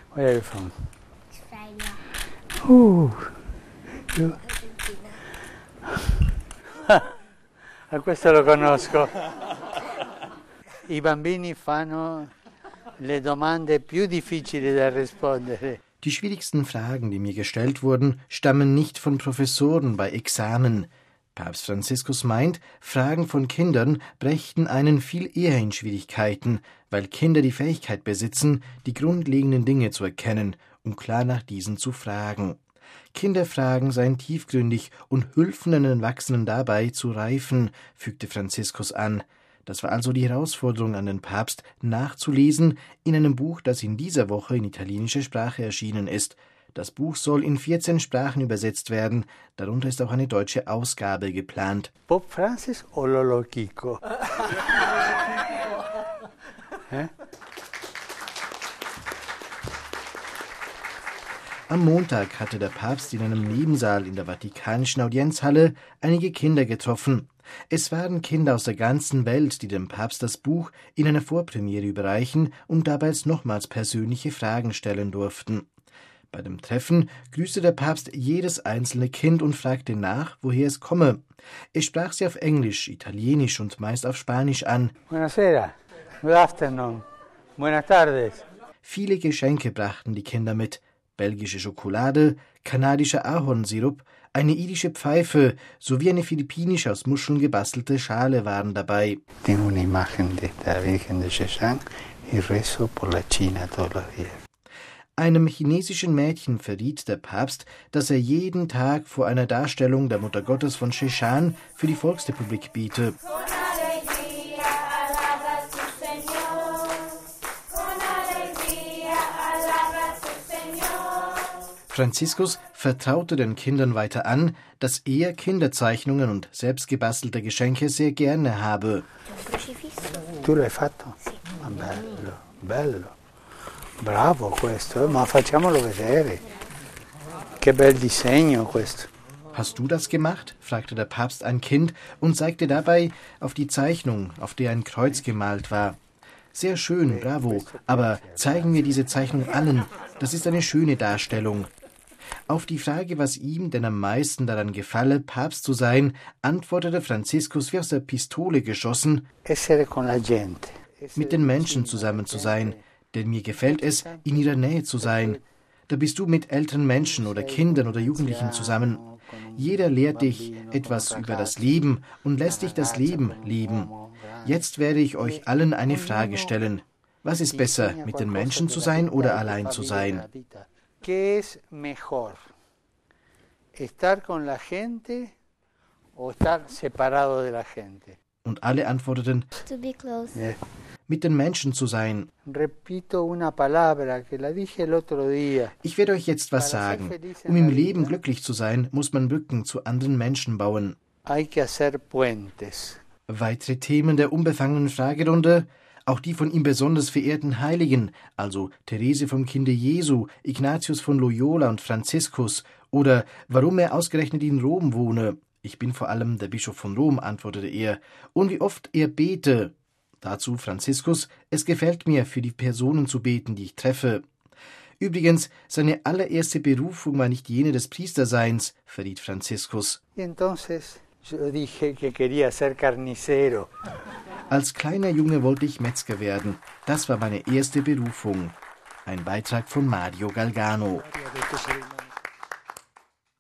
Where are you from? Questo lo conosco. I bambini fanno le domande più difficili da rispondere. Die schwierigsten Fragen, die mir gestellt wurden, stammen nicht von Professoren bei Examen. Papst Franziskus meint, Fragen von Kindern brächten einen viel eher in Schwierigkeiten, weil Kinder die Fähigkeit besitzen, die grundlegenden Dinge zu erkennen, um klar nach diesen zu fragen. Kinderfragen seien tiefgründig und hülfen den Erwachsenen dabei zu reifen, fügte Franziskus an. Das war also die Herausforderung an den Papst, nachzulesen in einem Buch, das in dieser Woche in italienischer Sprache erschienen ist. Das Buch soll in 14 Sprachen übersetzt werden, darunter ist auch eine deutsche Ausgabe geplant. Pope Francis o Lolo Chico? Am Montag hatte der Papst in einem Nebensaal in der Vatikanischen Audienzhalle einige Kinder getroffen. Es waren Kinder aus der ganzen Welt, die dem Papst das Buch in einer Vorpremiere überreichen und dabei nochmals persönliche Fragen stellen durften. Bei dem Treffen grüßte der Papst jedes einzelne Kind und fragte nach, woher es komme. Er sprach sie auf Englisch, Italienisch und meist auf Spanisch an. Buonasera, good afternoon, buenas tardes. Viele Geschenke brachten die Kinder mit. Belgische Schokolade, kanadischer Ahornsirup, eine irische Pfeife sowie eine philippinische aus Muscheln gebastelte Schale waren dabei. Tengo una imagen de la Virgen de Chechán y rezo por la China todos los días. Einem chinesischen Mädchen verriet der Papst, dass er jeden Tag vor einer Darstellung der Muttergottes von Chechán für die Volksrepublik biete. Franziskus vertraute den Kindern weiter an, dass er Kinderzeichnungen und selbstgebastelte Geschenke sehr gerne habe. Tu l'hai fatto? Bello, bello. Bravo questo, ma facciamolo vedere. Che bel disegno questo. Hast du das gemacht? Fragte der Papst ein Kind und zeigte dabei auf die Zeichnung, auf der ein Kreuz gemalt war. Sehr schön, bravo, aber zeigen wir diese Zeichnung allen. Das ist eine schöne Darstellung. Auf die Frage, was ihm denn am meisten daran gefalle, Papst zu sein, antwortete Franziskus wie aus der Pistole geschossen: Mit den Menschen zusammen zu sein, denn mir gefällt es, in ihrer Nähe zu sein. Da bist du mit älteren Menschen oder Kindern oder Jugendlichen zusammen. Jeder lehrt dich etwas über das Leben und lässt dich das Leben leben. Jetzt werde ich euch allen eine Frage stellen. Was ist besser, mit den Menschen zu sein oder allein zu sein? ¿Qué es mejor? ¿Estar con la gente o estar separado de la gente? Und alle antworteten: To be close. Yeah. Mit den Menschen zu sein. Repito una palabra que la dije el otro día. Ich werde euch jetzt was sagen. Um im Leben glücklich zu sein, muss man Brücken zu anderen Menschen bauen. Hay que hacer puentes. Weitere Themen der unbefangenen Fragerunde: Auch die von ihm besonders verehrten Heiligen, also Therese vom Kinde Jesu, Ignatius von Loyola und Franziskus, oder warum er ausgerechnet in Rom wohne. Ich bin vor allem der Bischof von Rom, antwortete er, und wie oft er bete. Dazu Franziskus: Es gefällt mir, für die Personen zu beten, die ich treffe. Übrigens, seine allererste Berufung war nicht jene des Priesterseins, verriet Franziskus. Yo dije que quería ser carnicero. Als kleiner Junge wollte ich Metzger werden. Das war meine erste Berufung. Ein Beitrag von Mario Galgano.